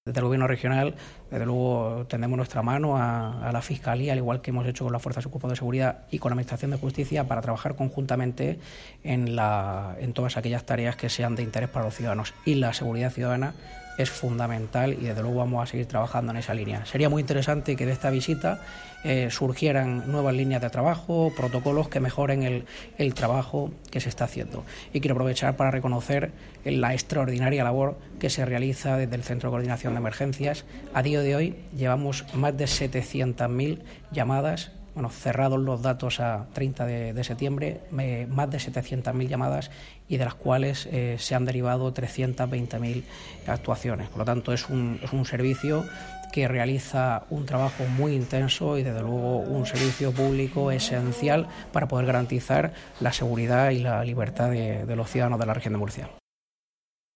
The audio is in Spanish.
Desde el Gobierno regional, desde luego, tendemos nuestra mano a la Fiscalía, al igual que hemos hecho con las Fuerzas y Cuerpos de Seguridad y con la Administración de Justicia, para trabajar conjuntamente en todas aquellas tareas que sean de interés para los ciudadanos. Y la seguridad ciudadana es fundamental y desde luego vamos a seguir trabajando en esa línea. Sería muy interesante que de esta visita surgieran nuevas líneas de trabajo, protocolos que mejoren el trabajo que se está haciendo. Y quiero aprovechar para reconocer la extraordinaria labor que se realiza desde el Centro de Coordinación de Emergencias. A día de hoy llevamos más de 700.000 llamadas. Cerrados los datos a 30 de septiembre, más de 700.000 llamadas y de las cuales se han derivado 320.000 actuaciones. Por lo tanto, es un servicio que realiza un trabajo muy intenso y, desde luego, un servicio público esencial para poder garantizar la seguridad y la libertad de los ciudadanos de la región de Murcia.